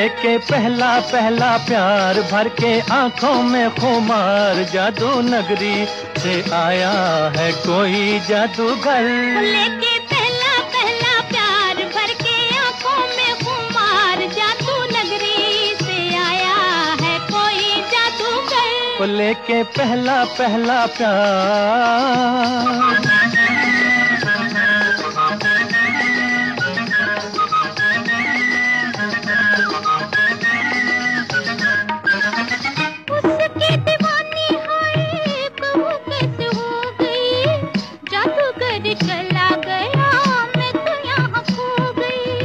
लेके पहला पहला प्यार भर के आंखों में खुमार, जादू नगरी से आया है कोई जादूगर। लेके पहला पहला प्यार भर के आंखों में खुमार, जादू नगरी से आया है कोई जादूगर। लेके पहला पहला प्यार। चला गया मैं तो यहाँ खो गई।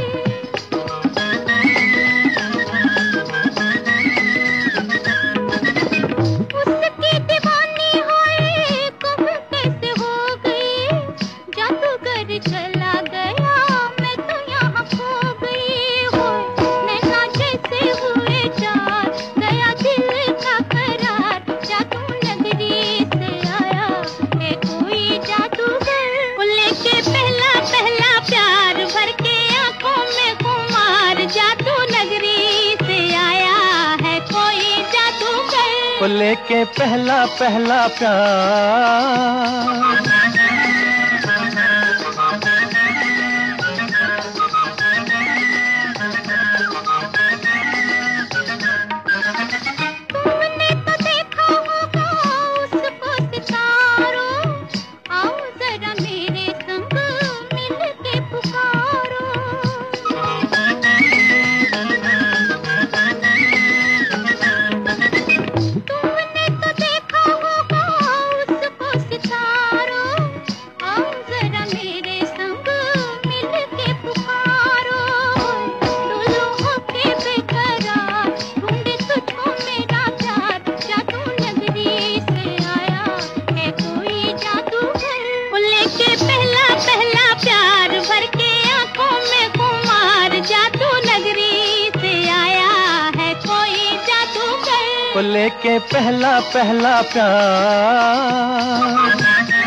उसकी दीवानी हुई कहूँ कैसे हो गई, जादूगर चला गया मैं तो यहाँ खो गई। हो नैना जैसे हुए चार, गया दिल का करार, जादू नगरी से आया है कोई जादूगर। लेके पहला पहला प्यार भर के आंखों में खुमार, जादू नगरी से आया है कोई जादूगर। लेके पहला पहला प्यार। तुमने तो देखा होगा उसको सितारों, आओ जरा मेरे संग मिल के पुकारो। तुमने तो देखा होगा उसको सितारों, आओ जरा मेरे संग मिल के पुकारो। डोलो होके बेकरार, ढूंढे तुझको मेरा प्यार, जादू नगरी से आया है कोई जादूगर। लेके पहला पहला प्यार भर के आंखों में खुमार, जादू नगरी से आया है कोई जादूगर। लेके पहला पहला प्यार।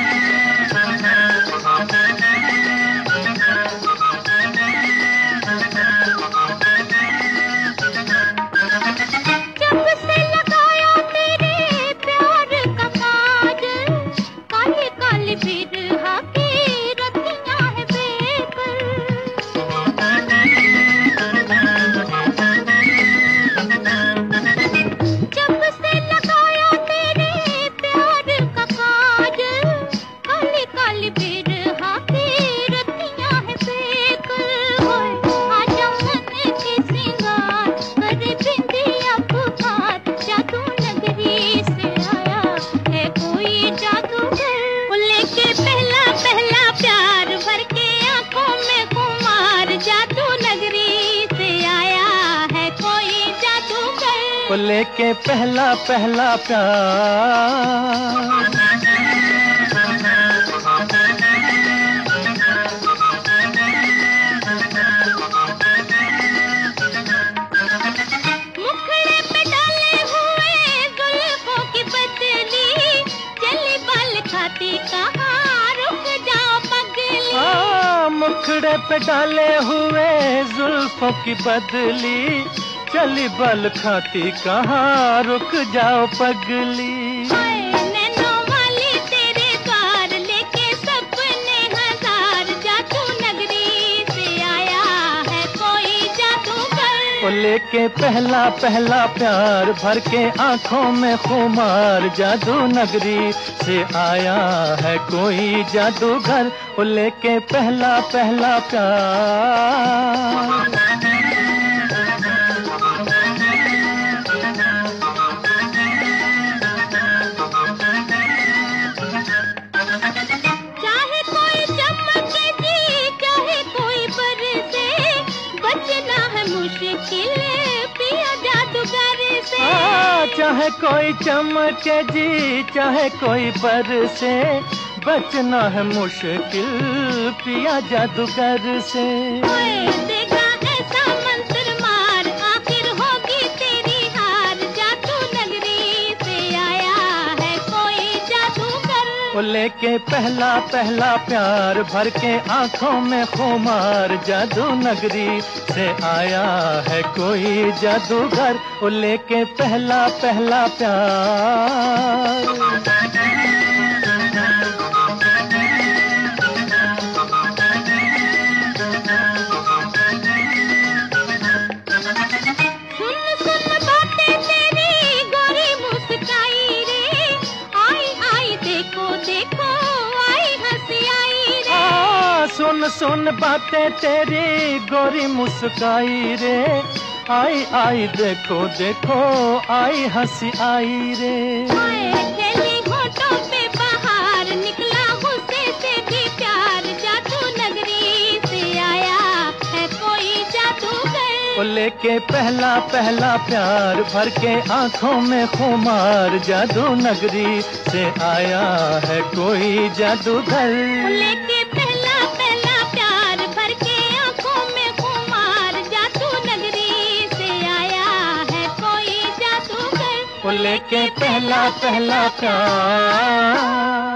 जब से लगाया तेरे प्यार का काजल, काली काली बिरहा की रतियां है बेकल। जब से लगाया तेरे प्यार का काजल, काली काली बिरहा की रतियां है बेकल। आजा मन के सिंगार करे बिंदिया पुकार, जादू नगरी से आया है कोई जादूगर। लेके पहला पहला प्यार भर के आंखों में खुमार, जादू नगरी से आया है कोई जादूगर। लेके पहला पहला प्यार। मुखड़े पे डाले हुए जुल्फों की बदली, चली बाल खाती कहाँ रुक जाओ पगली। मुखड़े पे डाले हुए जुल्फों की बदली, चली बल खाती कहाँ रुक जाओ पगली। हाय नैनों वाली तेरे द्वार, लेके सपने हजार, जादू नगरी से आया है कोई जादूगर। लेके पहला पहला प्यार भर के आंखों में खुमार, जादू नगरी से आया है कोई जादूगर। लेके पहला पहला प्यार। चाहे कोई चमके जी, चाहे कोई बरसे, बचना है मुश्किल पिया जादूगर से। चाहे कोई चमके जी, चाहे कोई बरसे, बचना है मुश्किल पिया जादूगर से। देगा ऐसा मंत्र मार, आखिर होगी तेरी हार, जादू नगरी से आया है कोई जादूगर। वो लेके पहला पहला प्यार भर के आंखों में खुमार, जादू नगरी से आया है कोई जादूगर, वो लेके पहला पहला प्यार। सुन सुन बातें तेरी गोरी मुस्काई रे, आई आई देखो देखो आई हंसी आई रे। खेली होठों पे बाहर निकला गुस्से से भी प्यार, जादू नगरी से आया है कोई जादूगर, वो लेके पहला पहला प्यार भर के आंखों में खुमार, जादू नगरी से आया है कोई जादूगर। लेके पहला पहला प्यार भर के आंखों में खुमार, जादू नगरी से आया है कोई जादूगर, वो लेके पहला पहला प्यार।